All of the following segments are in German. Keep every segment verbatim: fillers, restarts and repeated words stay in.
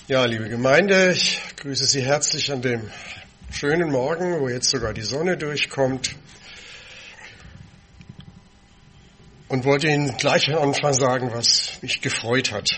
Ja, liebe Gemeinde, ich grüße Sie herzlich an dem schönen Morgen, wo jetzt sogar die Sonne durchkommt. Und wollte Ihnen gleich am Anfang sagen, was mich gefreut hat.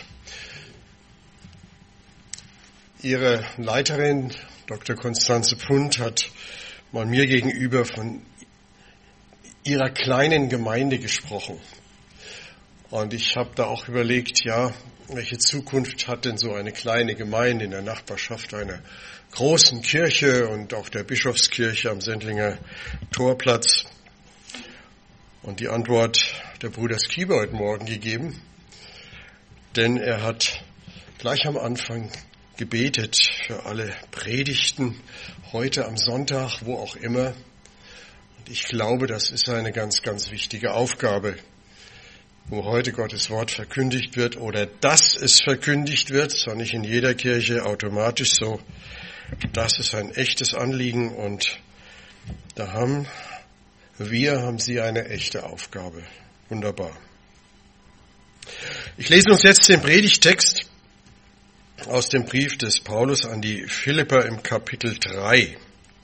Ihre Leiterin, Doktor Konstanze Pfund, hat mal mir gegenüber von ihrer kleinen Gemeinde gesprochen. Und ich habe da auch überlegt, ja, welche Zukunft hat denn so eine kleine Gemeinde in der Nachbarschaft einer großen Kirche und auch der Bischofskirche am Sendlinger Torplatz? Und die Antwort der Bruder Skieber heute Morgen gegeben, denn er hat gleich am Anfang gebetet für alle Predigten, heute am Sonntag, wo auch immer. Und ich glaube, das ist eine ganz, ganz wichtige Aufgabe, wo heute Gottes Wort verkündigt wird oder dass es verkündigt wird, zwar nicht in jeder Kirche automatisch so. Das ist ein echtes Anliegen und da haben wir, haben Sie eine echte Aufgabe. Wunderbar. Ich lese uns jetzt den Predigtext aus dem Brief des Paulus an die Philipper im Kapitel drei,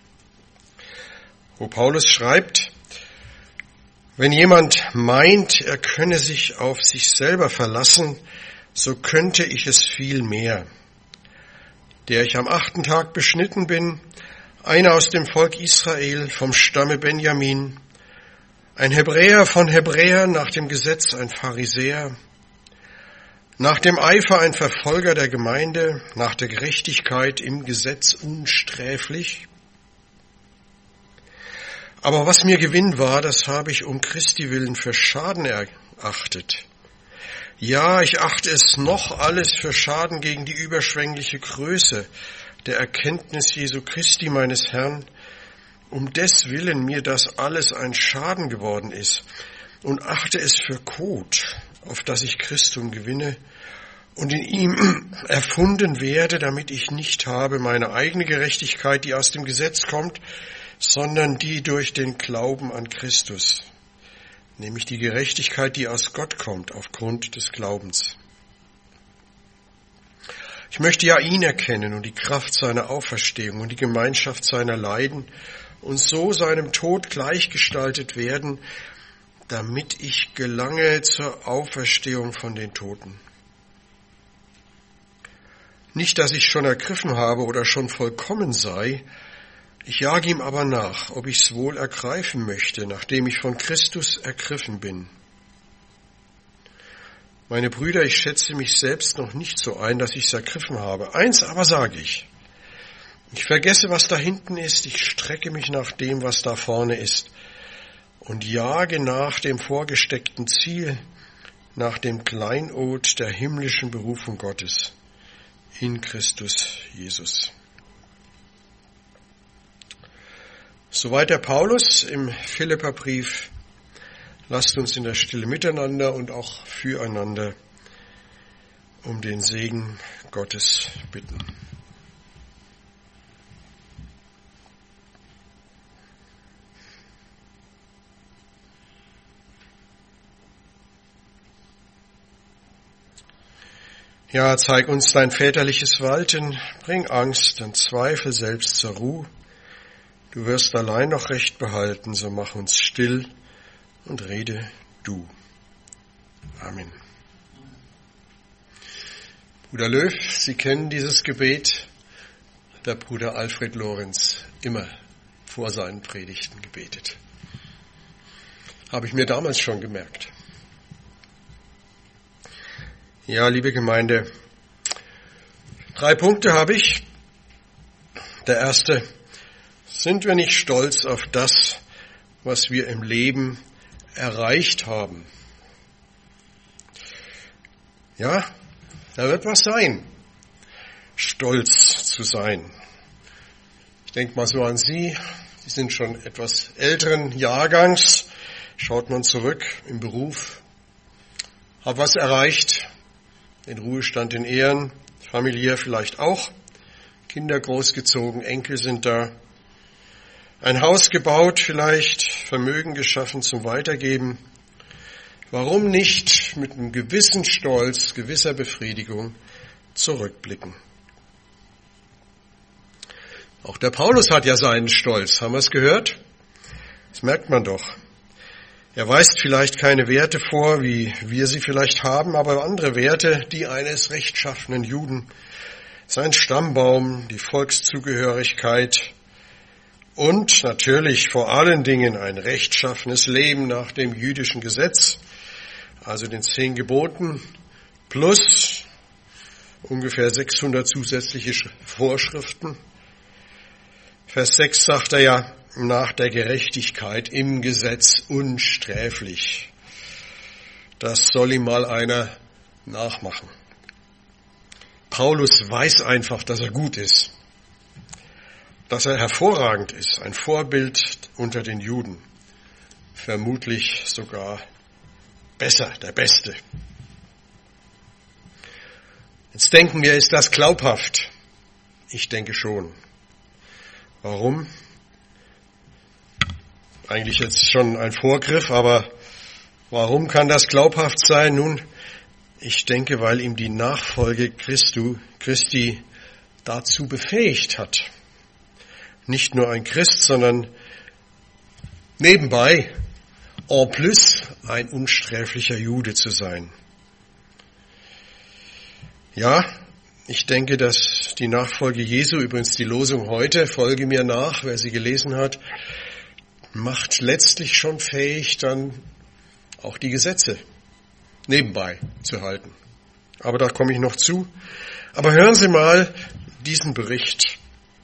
wo Paulus schreibt: Wenn jemand meint, er könne sich auf sich selber verlassen, so könnte ich es viel mehr. Der ich am achten Tag beschnitten bin, einer aus dem Volk Israel, vom Stamme Benjamin, ein Hebräer von Hebräern, nach dem Gesetz ein Pharisäer, nach dem Eifer ein Verfolger der Gemeinde, nach der Gerechtigkeit im Gesetz unsträflich. Aber was mir Gewinn war, das habe ich um Christi willen für Schaden erachtet. Ja, ich achte es noch alles für Schaden gegen die überschwängliche Größe der Erkenntnis Jesu Christi meines Herrn, um des Willen mir das alles ein Schaden geworden ist, und achte es für Kot, auf das ich Christum gewinne und in ihm erfunden werde, damit ich nicht habe meine eigene Gerechtigkeit, die aus dem Gesetz kommt, sondern die durch den Glauben an Christus, nämlich die Gerechtigkeit, die aus Gott kommt, aufgrund des Glaubens. Ich möchte ja ihn erkennen und die Kraft seiner Auferstehung und die Gemeinschaft seiner Leiden und so seinem Tod gleichgestaltet werden, damit ich gelange zur Auferstehung von den Toten. Nicht, dass ich schon ergriffen habe oder schon vollkommen sei, ich jage ihm aber nach, ob ich's wohl ergreifen möchte, nachdem ich von Christus ergriffen bin. Meine Brüder, ich schätze mich selbst noch nicht so ein, dass ich's ergriffen habe. Eins aber sage ich: Ich vergesse, was da hinten ist, ich strecke mich nach dem, was da vorne ist, und jage nach dem vorgesteckten Ziel, nach dem Kleinod der himmlischen Berufung Gottes in Christus Jesus. Soweit der Paulus im Philipperbrief. Lasst uns in der Stille miteinander und auch füreinander um den Segen Gottes bitten. Ja, zeig uns dein väterliches Walten, bring Angst und Zweifel selbst zur Ruhe. Du wirst allein noch Recht behalten, so mach uns still und rede du. Amen. Bruder Löw, Sie kennen dieses Gebet, der Bruder Alfred Lorenz immer vor seinen Predigten gebetet. Habe ich mir damals schon gemerkt. Ja, liebe Gemeinde, drei Punkte habe ich. Der erste: Sind wir nicht stolz auf das, was wir im Leben erreicht haben? Ja, da wird was sein, stolz zu sein. Ich denke mal so an Sie, Sie sind schon etwas älteren Jahrgangs, schaut man zurück im Beruf, hab was erreicht, den Ruhestand in Ehren, familiär vielleicht auch, Kinder großgezogen, Enkel sind da, ein Haus gebaut, vielleicht Vermögen geschaffen zum Weitergeben. Warum nicht mit einem gewissen Stolz, gewisser Befriedigung zurückblicken? Auch der Paulus hat ja seinen Stolz. Haben wir es gehört? Das merkt man doch. Er weist vielleicht keine Werte vor, wie wir sie vielleicht haben, aber andere Werte, die eines rechtschaffenen Juden. Sein Stammbaum, die Volkszugehörigkeit und natürlich vor allen Dingen ein rechtschaffenes Leben nach dem jüdischen Gesetz, also den zehn Geboten, plus ungefähr sechshundert zusätzliche Vorschriften. Vers sechs sagt er ja, nach der Gerechtigkeit im Gesetz unsträflich. Das soll ihm mal einer nachmachen. Paulus weiß einfach, dass er gut ist, dass er hervorragend ist, ein Vorbild unter den Juden, vermutlich sogar besser, der Beste. Jetzt denken wir, ist das glaubhaft? Ich denke schon. Warum? Eigentlich jetzt schon ein Vorgriff, aber warum kann das glaubhaft sein? Nun, ich denke, weil ihm die Nachfolge Christu, Christi dazu befähigt hat. Nicht nur ein Christ, sondern nebenbei en plus ein unsträflicher Jude zu sein. Ja, ich denke, dass die Nachfolge Jesu, übrigens die Losung heute, folge mir nach, wer sie gelesen hat, macht letztlich schon fähig, dann auch die Gesetze nebenbei zu halten. Aber da komme ich noch zu. Aber hören Sie mal diesen Bericht.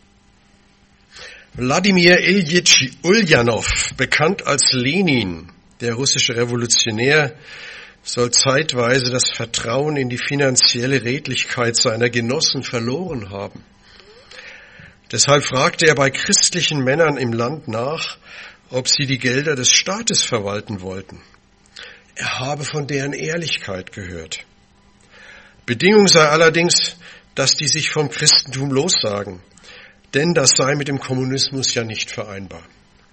Wladimir Iljitsch Uljanov, bekannt als Lenin, der russische Revolutionär, soll zeitweise das Vertrauen in die finanzielle Redlichkeit seiner Genossen verloren haben. Deshalb fragte er bei christlichen Männern im Land nach, ob sie die Gelder des Staates verwalten wollten. Er habe von deren Ehrlichkeit gehört. Bedingung sei allerdings, dass die sich vom Christentum lossagen, denn das sei mit dem Kommunismus ja nicht vereinbar.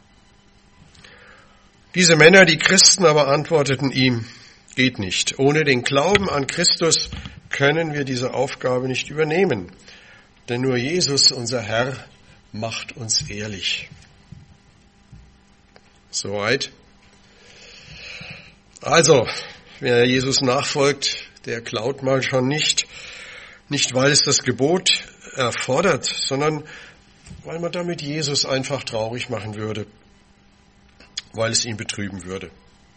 Diese Männer, die Christen, aber antworteten ihm, geht nicht. Ohne den Glauben an Christus können wir diese Aufgabe nicht übernehmen, denn nur Jesus, unser Herr, macht uns ehrlich. Soweit. Also, wer Jesus nachfolgt, der klaut mal schon nicht. Nicht, weil es das Gebot erfordert, sondern weil man damit Jesus einfach traurig machen würde, weil es ihn betrüben würde.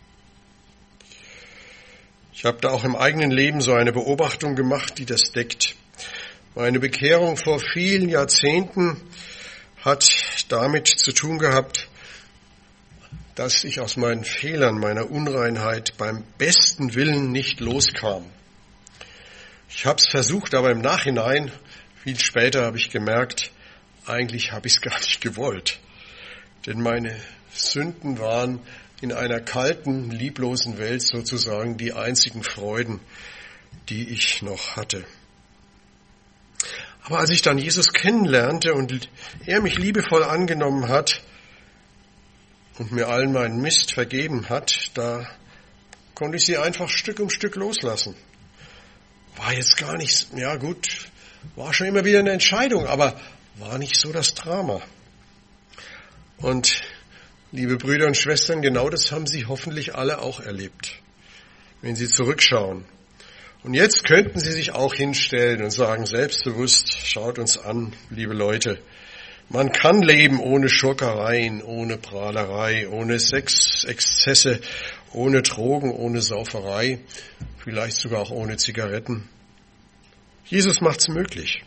Ich habe da auch im eigenen Leben so eine Beobachtung gemacht, die das deckt. Meine Bekehrung vor vielen Jahrzehnten hat damit zu tun gehabt, dass ich aus meinen Fehlern, meiner Unreinheit beim besten Willen nicht loskam. Ich habe es versucht, aber im Nachhinein, viel später habe ich gemerkt, eigentlich habe ich es gar nicht gewollt. Denn meine Sünden waren in einer kalten, lieblosen Welt sozusagen die einzigen Freuden, die ich noch hatte. Aber als ich dann Jesus kennenlernte und er mich liebevoll angenommen hat und mir allen meinen Mist vergeben hat, da konnte ich sie einfach Stück um Stück loslassen. War jetzt gar nichts, ja gut, war schon immer wieder eine Entscheidung, aber war nicht so das Drama. Und liebe Brüder und Schwestern, genau das haben Sie hoffentlich alle auch erlebt, wenn Sie zurückschauen. Und jetzt könnten Sie sich auch hinstellen und sagen, selbstbewusst, schaut uns an, liebe Leute, man kann leben ohne Schurkereien, ohne Prahlerei, ohne Sexexzesse, ohne Drogen, ohne Sauferei, vielleicht sogar auch ohne Zigaretten. Jesus macht's möglich.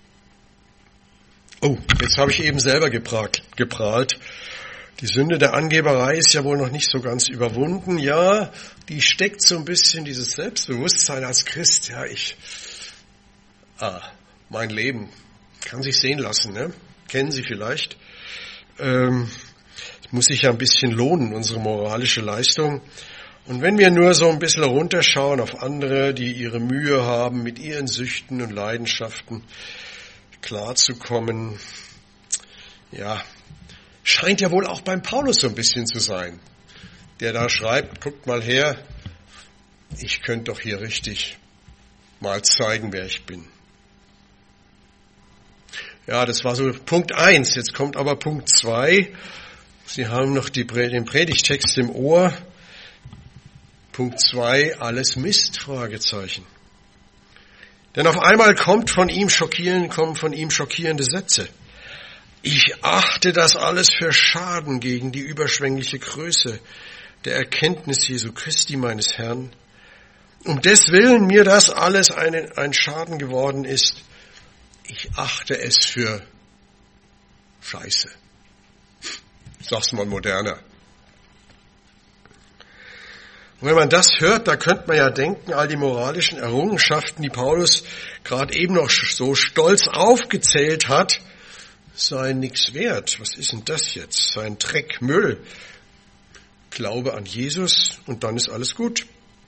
Oh, jetzt habe ich eben selber geprahlt, geprahlt. Die Sünde der Angeberei ist ja wohl noch nicht so ganz überwunden. Ja, die steckt so ein bisschen, dieses Selbstbewusstsein als Christ. Ja, ich, ah, mein Leben kann sich sehen lassen, ne? Kennen Sie vielleicht. Ähm, es muss sich ja ein bisschen lohnen, unsere moralische Leistung. Und wenn wir nur so ein bisschen runterschauen auf andere, die ihre Mühe haben, mit ihren Süchten und Leidenschaften klarzukommen, ja, scheint ja wohl auch beim Paulus so ein bisschen zu sein, der da schreibt, guckt mal her, ich könnte doch hier richtig mal zeigen, wer ich bin. Ja, das war so Punkt eins. Jetzt kommt aber Punkt zwei. Sie haben noch die, den Predigtext im Ohr. Punkt zwei, alles Mist, Fragezeichen. Denn auf einmal kommt von ihm schockieren, kommen von ihm schockierende Sätze. Ich achte das alles für Schaden gegen die überschwängliche Größe der Erkenntnis Jesu Christi, meines Herrn. Um deswillen mir das alles ein, ein Schaden geworden ist, ich achte es für Scheiße. Ich sag's mal moderner. Und wenn man das hört, da könnte man ja denken, all die moralischen Errungenschaften, die Paulus gerade eben noch so stolz aufgezählt hat, seien nichts wert. Was ist denn das jetzt? Sein Dreck, Müll. Glaube an Jesus und dann ist alles gut.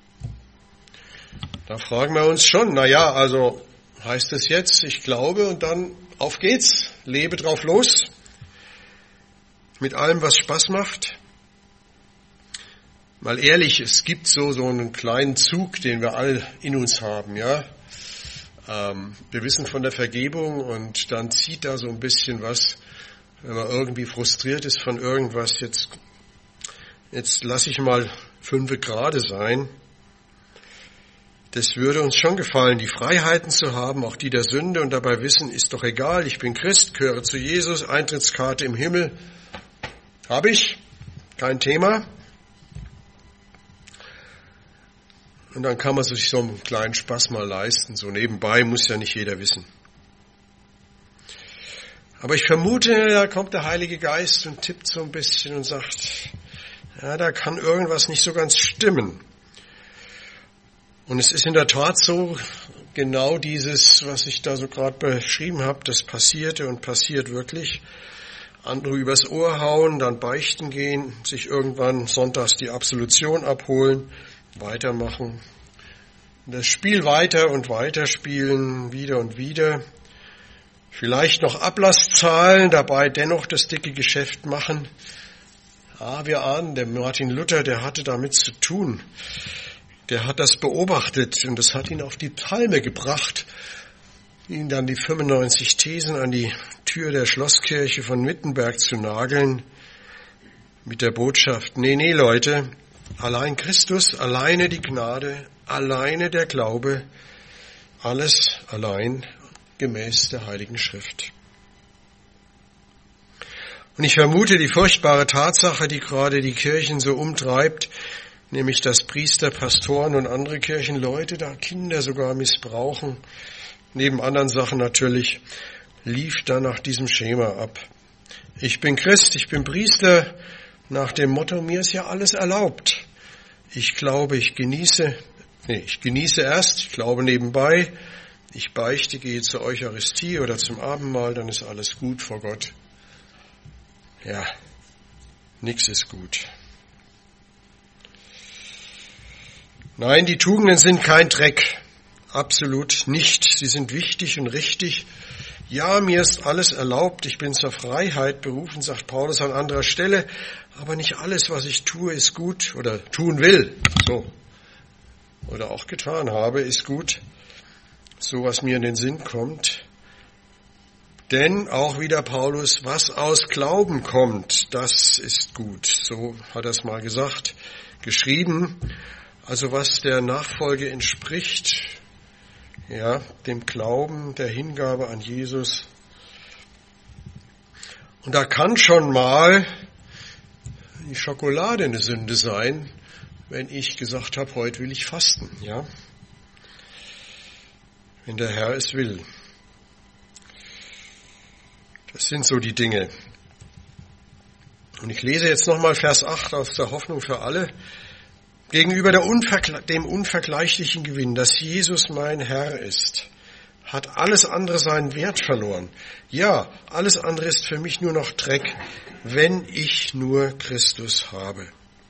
Da fragen wir uns schon, na ja, also heißt es jetzt, ich glaube und dann auf geht's, lebe drauf los, mit allem, was Spaß macht. Mal ehrlich, es gibt so, so einen kleinen Zug, den wir all in uns haben, ja. Ähm, wir wissen von der Vergebung und dann zieht da so ein bisschen was, wenn man irgendwie frustriert ist von irgendwas, jetzt, jetzt lasse ich mal fünfe gerade sein. Das würde uns schon gefallen, die Freiheiten zu haben, auch die der Sünde und dabei wissen, ist doch egal, ich bin Christ, gehöre zu Jesus, Eintrittskarte im Himmel, habe ich, kein Thema. Und dann kann man sich so einen kleinen Spaß mal leisten, so nebenbei, muss ja nicht jeder wissen. Aber ich vermute, da kommt der Heilige Geist und tippt so ein bisschen und sagt, ja, da kann irgendwas nicht so ganz stimmen. Und es ist in der Tat so, genau dieses, was ich da so gerade beschrieben habe, das passierte und passiert wirklich. Andere übers Ohr hauen, dann beichten gehen, sich irgendwann sonntags die Absolution abholen, weitermachen. Das Spiel weiter und weiter spielen, wieder und wieder. Vielleicht noch Ablass zahlen, dabei dennoch das dicke Geschäft machen. Ah, wir ahnen, der Martin Luther, der hatte damit zu tun. Der hat das beobachtet und das hat ihn auf die Palme gebracht, ihn dann die fünfundneunzig Thesen an die Tür der Schlosskirche von Wittenberg zu nageln mit der Botschaft, nee, nee, Leute, allein Christus, alleine die Gnade, alleine der Glaube, alles allein gemäß der Heiligen Schrift. Und ich vermute, die furchtbare Tatsache, die gerade die Kirchen so umtreibt, nämlich dass Priester, Pastoren und andere Kirchenleute da Kinder sogar missbrauchen, neben anderen Sachen natürlich, lief da nach diesem Schema ab. Ich bin Christ, ich bin Priester, nach dem Motto, mir ist ja alles erlaubt. Ich glaube, ich genieße, nee, ich genieße erst, ich glaube nebenbei, ich beichte, gehe zur Eucharistie oder zum Abendmahl, dann ist alles gut vor Gott. Ja, nichts ist gut. Nein, die Tugenden sind kein Dreck. Absolut nicht. Sie sind wichtig und richtig. Ja, mir ist alles erlaubt. Ich bin zur Freiheit berufen, sagt Paulus an anderer Stelle. Aber nicht alles, was ich tue, ist gut oder tun will. So. Oder auch getan habe, ist gut. So, was mir in den Sinn kommt. Denn auch wieder Paulus, was aus Glauben kommt, das ist gut. So hat er es mal gesagt, geschrieben. Also was der Nachfolge entspricht, ja, dem Glauben, der Hingabe an Jesus. Und da kann schon mal die Schokolade eine Sünde sein, wenn ich gesagt habe, heute will ich fasten, ja. Wenn der Herr es will. Das sind so die Dinge. Und ich lese jetzt nochmal Vers acht aus der Hoffnung für alle. Gegenüber der Unvergle- dem unvergleichlichen Gewinn, dass Jesus mein Herr ist, hat alles andere seinen Wert verloren. Ja, alles andere ist für mich nur noch Dreck, wenn ich nur Christus habe.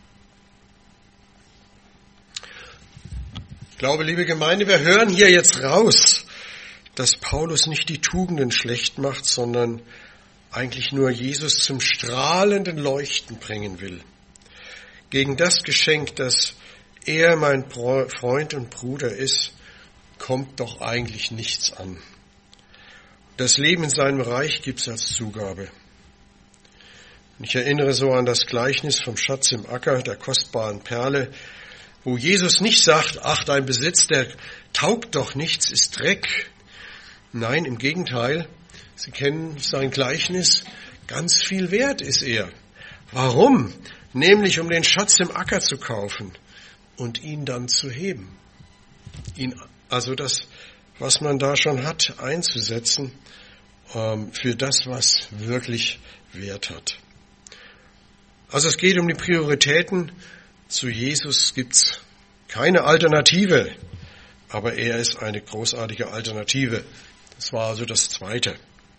Ich glaube, liebe Gemeinde, wir hören hier jetzt raus, dass Paulus nicht die Tugenden schlecht macht, sondern eigentlich nur Jesus zum strahlenden Leuchten bringen will. Gegen das Geschenk, dass er mein Freund und Bruder ist, kommt doch eigentlich nichts an. das Leben in seinem Reich gibt es als Zugabe. Ich erinnere so an das Gleichnis vom Schatz im Acker, der kostbaren Perle, wo Jesus nicht sagt, ach, dein Besitz, der taugt doch nichts, ist Dreck. Nein, im Gegenteil, Sie kennen sein Gleichnis, ganz viel wert ist er. Warum? Nämlich um den Schatz im Acker zu kaufen und ihn dann zu heben. Ihn, also das, was man da schon hat, einzusetzen ähm, für das, was wirklich Wert hat. Also es geht um die Prioritäten. Zu Jesus gibt's keine Alternative, aber er ist eine großartige Alternative. Das war also das Zweite.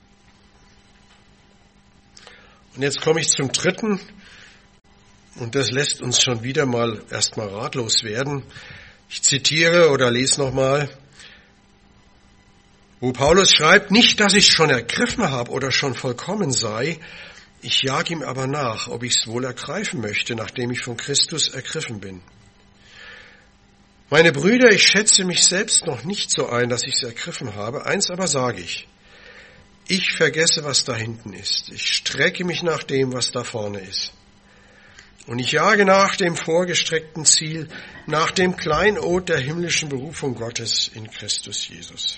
Und jetzt komme ich zum Dritten, und das lässt uns schon wieder mal erstmal ratlos werden. Ich zitiere oder lese nochmal, wo Paulus schreibt, nicht, dass ich schon ergriffen habe oder schon vollkommen sei, ich jag ihm aber nach, ob ich es wohl ergreifen möchte, nachdem ich von Christus ergriffen bin. Meine Brüder, ich schätze mich selbst noch nicht so ein, dass ich es ergriffen habe. Eins aber sage ich, ich vergesse, was da hinten ist. Ich strecke mich nach dem, was da vorne ist. Und ich jage nach dem vorgestreckten Ziel, nach dem Kleinod der himmlischen Berufung Gottes in Christus Jesus.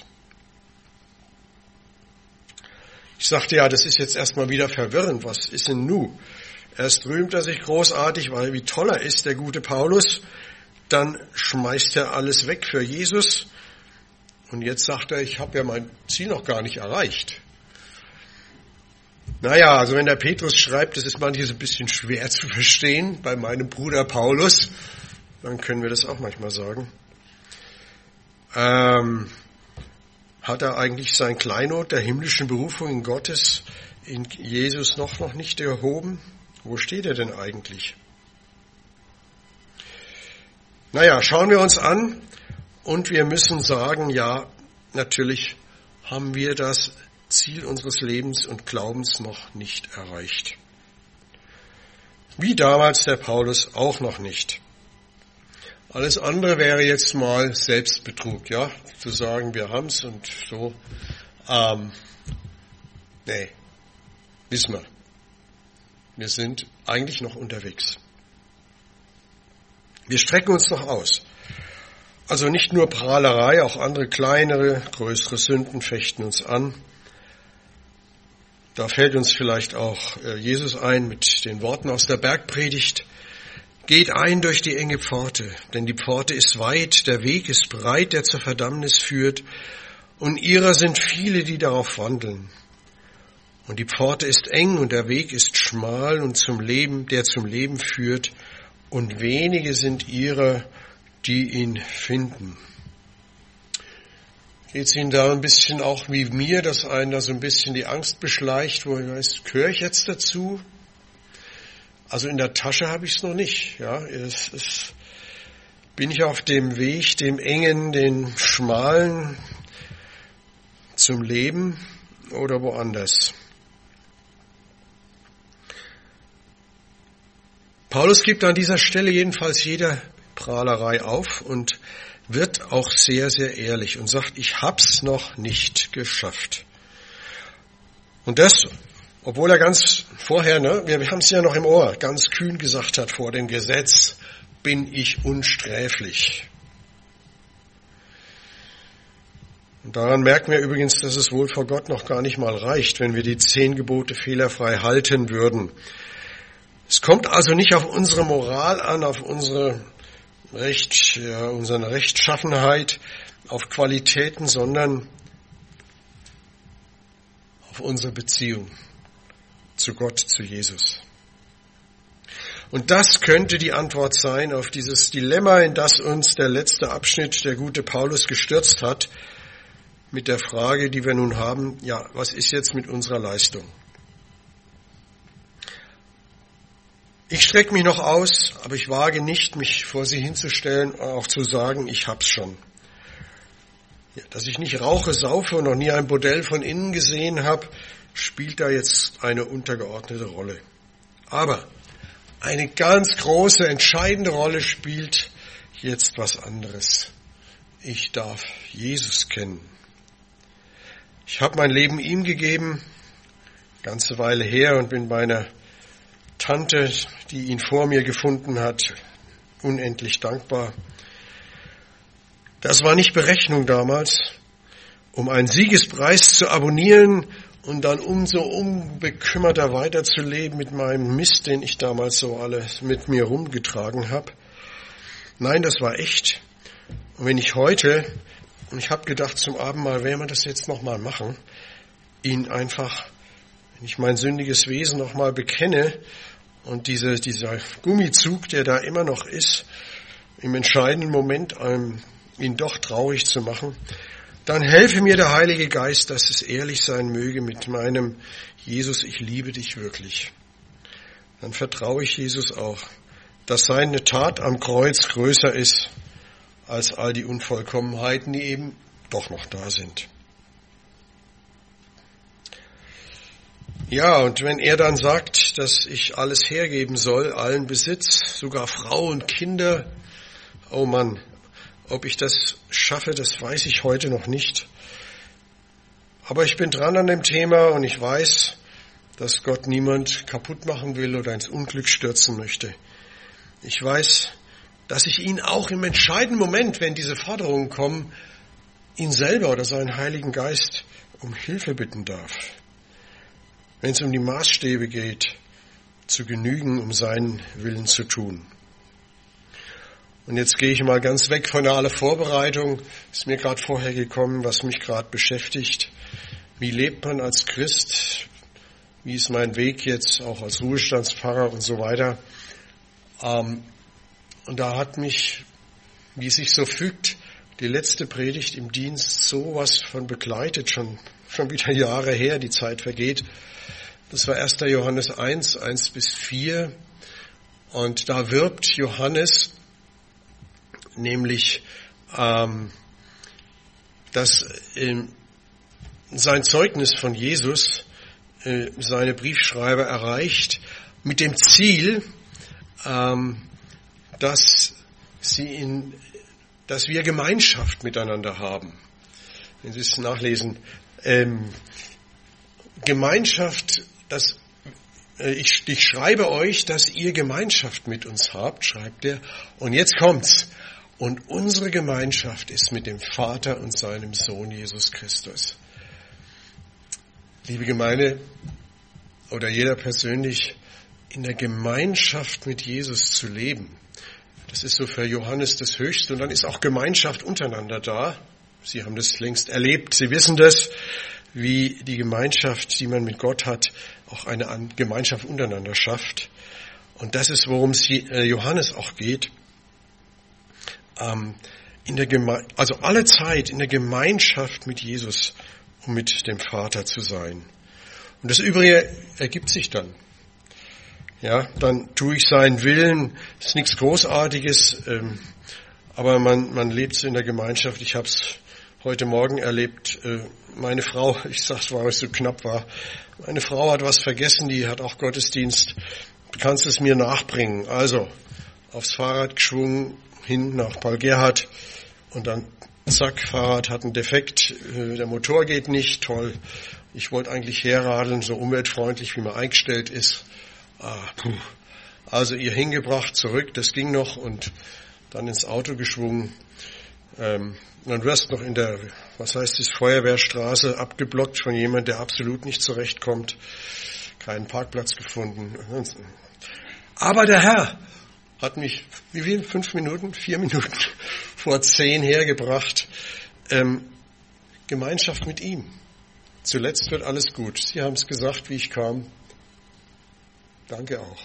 Ich sagte ja, das ist jetzt erstmal wieder verwirrend. Was ist denn nu? Erst rühmt er sich großartig, weil wie toll er ist, der gute Paulus. Dann schmeißt er alles weg für Jesus. Und jetzt sagt er, ich habe ja mein Ziel noch gar nicht erreicht. Naja, also wenn der Petrus schreibt, das ist manches ein bisschen schwer zu verstehen bei meinem Bruder Paulus, dann können wir das auch manchmal sagen. Ähm, hat er eigentlich sein Kleinod der himmlischen Berufung in Gottes, in Jesus noch, noch nicht erhoben? Wo steht er denn eigentlich? Naja, schauen wir uns an und wir müssen sagen, ja, natürlich haben wir das Ziel unseres Lebens und Glaubens noch nicht erreicht. Wie damals der Paulus auch noch nicht. Alles andere wäre jetzt mal Selbstbetrug, ja, zu sagen, wir haben's und so. Ähm, nee, wissen wir. Wir sind eigentlich noch unterwegs. Wir strecken uns noch aus. Also nicht nur Prahlerei, auch andere kleinere, größere Sünden fechten uns an. Da fällt uns vielleicht auch Jesus ein mit den Worten aus der Bergpredigt. Geht ein durch die enge Pforte, denn die Pforte ist weit, der Weg ist breit, der zur Verdammnis führt, und ihrer sind viele, die darauf wandeln. Und die Pforte ist eng und der Weg ist schmal und zum Leben, der zum Leben führt, und wenige sind ihrer, die ihn finden. Geht es Ihnen da ein bisschen auch wie mir, dass einen da so ein bisschen die Angst beschleicht, wo ich weiß, gehöre ich jetzt dazu? Also in der Tasche habe ich es noch nicht. Ja, es, es, bin ich auf dem Weg, dem engen, den schmalen zum Leben oder woanders? Paulus gibt an dieser Stelle jedenfalls jeder Prahlerei auf und wird auch sehr, sehr ehrlich und sagt, ich hab's noch nicht geschafft. Und das, obwohl er ganz vorher, ne, wir, wir haben es ja noch im Ohr, ganz kühn gesagt hat, vor dem Gesetz bin ich unsträflich. Und daran merken wir übrigens, dass es wohl vor Gott noch gar nicht mal reicht, wenn wir die zehn Gebote fehlerfrei halten würden. Es kommt also nicht auf unsere Moral an, auf unsere Recht, ja, unsere Rechtschaffenheit, auf Qualitäten, sondern auf unsere Beziehung zu Gott, zu Jesus. Und das könnte die Antwort sein auf dieses Dilemma, in das uns der letzte Abschnitt, der gute Paulus, gestürzt hat, mit der Frage, die wir nun haben, ja, was ist jetzt mit unserer Leistung? Ich strecke mich noch aus, aber ich wage nicht, mich vor Sie hinzustellen und auch zu sagen, ich hab's schon. Ja, dass ich nicht rauche, saufe und noch nie ein Bordell von innen gesehen habe, spielt da jetzt eine untergeordnete Rolle. Aber eine ganz große, entscheidende Rolle spielt jetzt was anderes. Ich darf Jesus kennen. Ich habe mein Leben ihm gegeben, ganze Weile her, und bin meiner Tante, die ihn vor mir gefunden hat, unendlich dankbar. Das war nicht Berechnung damals, um einen Siegespreis zu abonnieren und dann umso unbekümmerter weiterzuleben mit meinem Mist, den ich damals so alles mit mir rumgetragen habe. Nein, das war echt. Und wenn ich heute, und ich habe gedacht, zum Abendmahl werden wir das jetzt nochmal machen, ihn einfach, wenn ich mein sündiges Wesen nochmal bekenne und diese, dieser Gummizug, der da immer noch ist, im entscheidenden Moment einem, ihn doch traurig zu machen, dann helfe mir der Heilige Geist, dass es ehrlich sein möge mit meinem Jesus, ich liebe dich wirklich. Dann vertraue ich Jesus auch, dass seine Tat am Kreuz größer ist als all die Unvollkommenheiten, die eben doch noch da sind. Ja, und wenn er dann sagt, dass ich alles hergeben soll, allen Besitz, sogar Frau und Kinder, oh Mann, ob ich das schaffe, das weiß ich heute noch nicht. Aber ich bin dran an dem Thema und ich weiß, dass Gott niemand kaputt machen will oder ins Unglück stürzen möchte. Ich weiß, dass ich ihn auch im entscheidenden Moment, wenn diese Forderungen kommen, ihn selber oder seinen Heiligen Geist um Hilfe bitten darf. Wenn es um die Maßstäbe geht, zu genügen, um seinen Willen zu tun. Und jetzt gehe ich mal ganz weg von aller Vorbereitung. Ist mir gerade vorher gekommen, was mich gerade beschäftigt. Wie lebt man als Christ? Wie ist mein Weg jetzt auch als Ruhestandspfarrer und so weiter? Ähm, und da hat mich, wie es sich so fügt, die letzte Predigt im Dienst sowas von begleitet, schon, schon wieder Jahre her, die Zeit vergeht. Das war erster Johannes eins, eins bis vier. Und da wirbt Johannes nämlich, ähm, dass ähm, sein Zeugnis von Jesus äh, seine Briefschreiber erreicht mit dem Ziel, ähm, dass sie in, dass wir Gemeinschaft miteinander haben. Wenn Sie es nachlesen, ähm, Gemeinschaft, dass äh, ich, ich schreibe euch, dass ihr Gemeinschaft mit uns habt, schreibt er. Und jetzt kommt's. Und unsere Gemeinschaft ist mit dem Vater und seinem Sohn Jesus Christus. Liebe Gemeinde, oder jeder persönlich, in der Gemeinschaft mit Jesus zu leben, das ist so für Johannes das Höchste. Und dann ist auch Gemeinschaft untereinander da. Sie haben das längst erlebt. Sie wissen das, wie die Gemeinschaft, die man mit Gott hat, auch eine Gemeinschaft untereinander schafft. Und das ist, worum es Johannes auch geht. In der Geme- also alle Zeit in der Gemeinschaft mit Jesus und mit dem Vater zu sein. Und das Übrige ergibt sich dann. Ja, dann tue ich seinen Willen, ist nichts Großartiges, ähm, aber man, man lebt in der Gemeinschaft. Ich habe es heute Morgen erlebt. Äh, meine Frau, ich sag's, weil es so knapp war, meine Frau hat was vergessen, die hat auch Gottesdienst. Du kannst es mir nachbringen. Also aufs Fahrrad geschwungen, hin nach Paul Gerhardt und dann zack, Fahrrad hat einen Defekt, der Motor geht nicht, toll. Ich wollte eigentlich herradeln, so umweltfreundlich, wie man eingestellt ist. Ah, puh. Also ihr hingebracht, zurück, das ging noch und dann ins Auto geschwungen. Ähm, dann wirst noch in der, was heißt das, Feuerwehrstraße abgeblockt von jemand, der absolut nicht zurechtkommt. Keinen Parkplatz gefunden. Aber der Herr hat mich, wie viel? Fünf Minuten? Vier Minuten vor zehn hergebracht. Ähm, Gemeinschaft mit ihm. Zuletzt wird alles gut. Sie haben es gesagt, wie ich kam. Danke auch.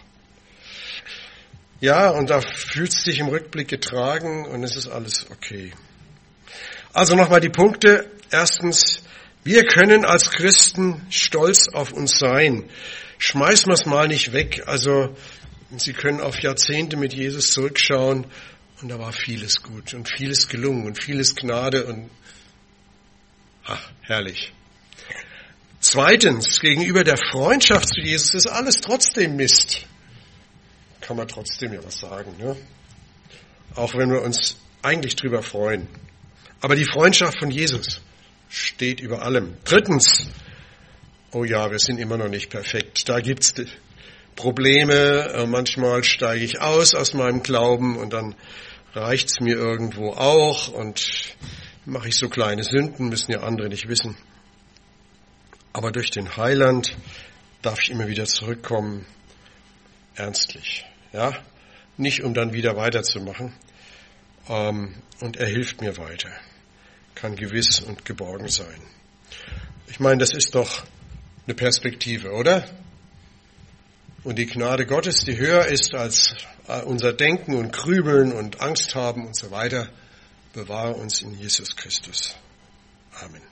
Ja, und da fühlt es sich im Rückblick getragen und es ist alles okay. Also nochmal die Punkte. Erstens, wir können als Christen stolz auf uns sein. Schmeißen wir es mal nicht weg. Also Sie können auf Jahrzehnte mit Jesus zurückschauen und da war vieles gut und vieles gelungen und vieles Gnade und ach, herrlich. Zweitens, gegenüber der Freundschaft zu Jesus ist alles trotzdem Mist. Kann man trotzdem ja was sagen, ne? Auch wenn wir uns eigentlich drüber freuen. Aber die Freundschaft von Jesus, steht über allem. Drittens, oh ja, wir sind immer noch nicht perfekt. Da gibt's Probleme. Manchmal steige ich aus aus meinem Glauben und dann reicht's mir irgendwo auch und mache ich so kleine Sünden, müssen ja andere nicht wissen. Aber durch den Heiland darf ich immer wieder zurückkommen, ernstlich, ja, nicht um dann wieder weiterzumachen. Ähm, und er hilft mir weiter, kann gewiss und geborgen sein. Ich meine, das ist doch eine Perspektive, oder? Und die Gnade Gottes, die höher ist als unser Denken und Grübeln und Angst haben und so weiter, bewahre uns in Jesus Christus. Amen.